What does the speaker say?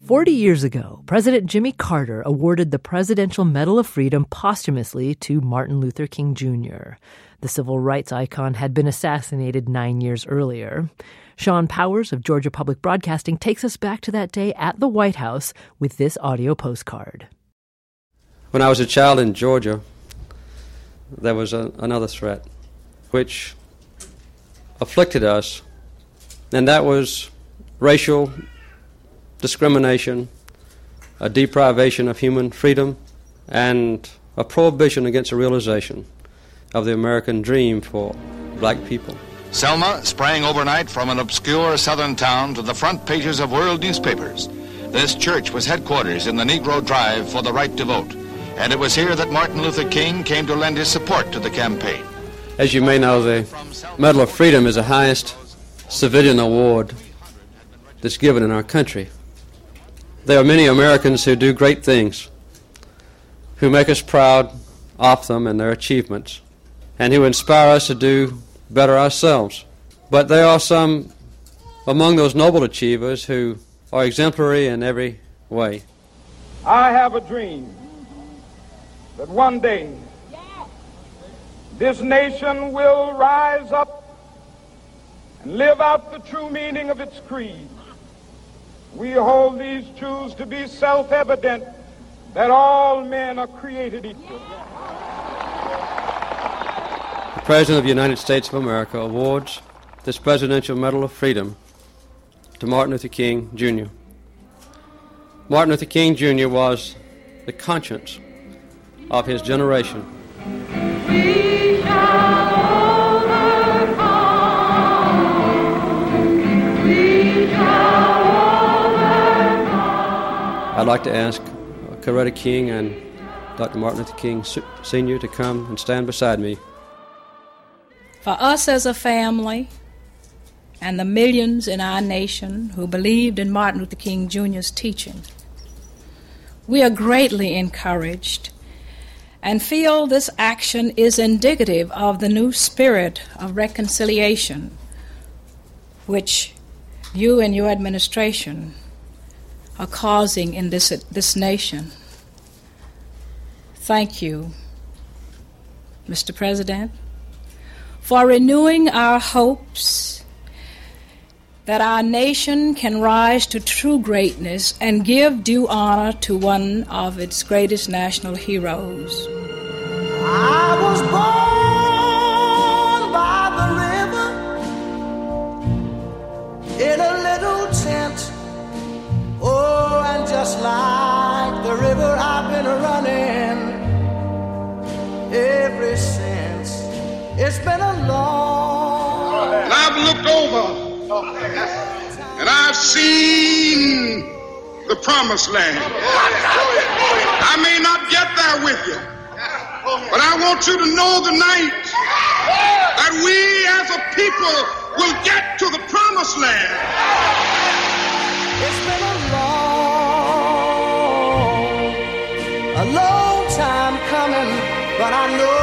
40 years ago, President Jimmy Carter awarded the Presidential Medal of Freedom posthumously to Martin Luther King Jr. The civil rights icon had been assassinated 9 years earlier. Sean Powers of Georgia Public Broadcasting takes us back to that day at the White House with this audio postcard. When I was a child in Georgia, there was another threat which afflicted us, and that was racial discrimination, a deprivation of human freedom, and a prohibition against the realization of the American dream for black people. Selma sprang overnight from an obscure southern town to the front pages of world newspapers. This church was headquarters in the Negro Drive for the right to vote, and it was here that Martin Luther King came to lend his support to the campaign. As you may know, the Medal of Freedom is the highest civilian award that's given in our country. There are many Americans who do great things, who make us proud of them and their achievements, and who inspire us to do better ourselves. But there are some among those noble achievers who are exemplary in every way. I have a dream that one day this nation will rise up and live out the true meaning of its creed. We hold these truths to be self-evident, that all men are created equal. The President of the United States of America awards this Presidential Medal of Freedom to Martin Luther King, Jr. Martin Luther King, Jr. was the conscience of his generation. We shall overcome. We shall I'd like to ask Coretta King and Dr. Martin Luther King Sr. to come and stand beside me. For us as a family and the millions in our nation who believed in Martin Luther King Jr.'s teaching, we are greatly encouraged and feel this action is indicative of the new spirit of reconciliation which you and your administration are causing in this nation. Thank you, Mr. President, for renewing our hopes that our nation can rise to true greatness and give due honor to one of its greatest national heroes. I was born by the river in a little tent. Oh, and just like the river, I've been running ever since. It's been a long... And I've looked over and I've seen the promised land. I may not get there with you, but I want you to know tonight that we as a people will get to the promised land. It's been a long time coming, but I know